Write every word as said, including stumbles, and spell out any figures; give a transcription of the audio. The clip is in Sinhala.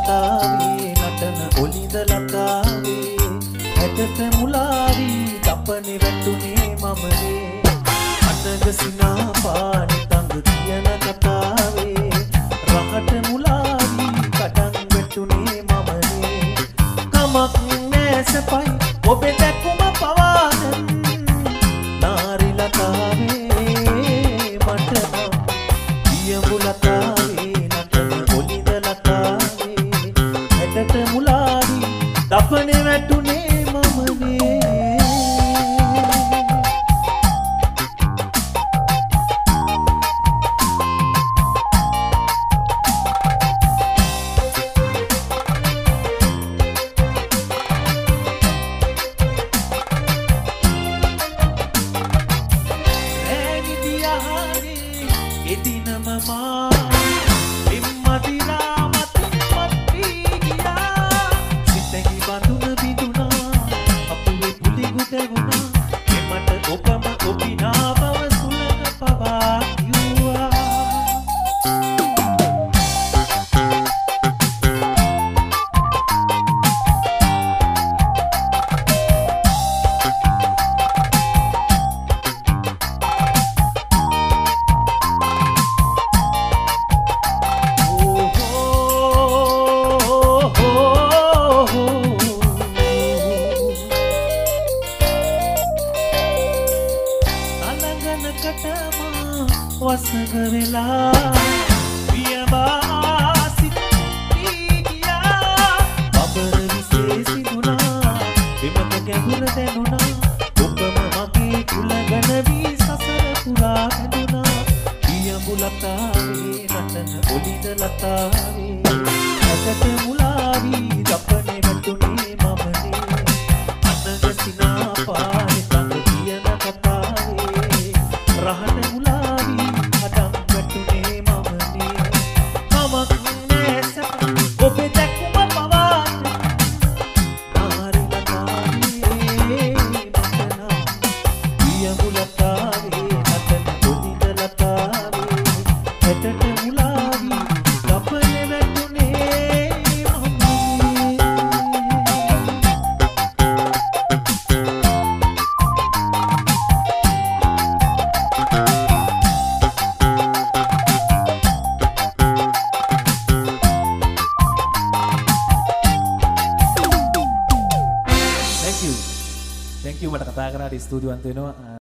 ලතාවේ නටන ඔලිඳ ලතාවේ ඇටට මුලාවී දපනේ වැටුනේ මමනේ අතග සිනා පානි තඟ කියන කතාවේ රහට මුලාවී කඩන් වැටුනේ මමනේ කමක් නෑ සපයි ඔබේ දැකුම පවාගෙන නාරි ලතාවේ මට නම් පියඹු ලතාවේ නටන ඔලිඳ ලතාවේ ඇටට මුලාවී දපනේ වැටුනේ මමනේ එදිනම මා එම්මදිලා මතුමත් වී ගියා සිතෙහි බඳුන බිඳුනා අපුවේ පුලි ගුටවුනා එමට ඔබම ඔබිනා බව සුලක පවා යුවා වසඟ වෙලා පියඹා සිටී ගියා බබර විශේෂිනුනා විමත ගැඹුර දැනුණා ඔබම මගේ කුලගන වී සසර පුරා බැඳුණා පියඹු ලතාවේ නටන ඔලිඳ ලතාවේ ඇටට මුලාවී දපනේ වැටුනේ මමනේ අනග සිනා පානේ තඟ කියන කතාවේ රහට මුලාවී Thank you. Thank you මට කතා කරාට ස්තුතිවන්ත වෙනවා.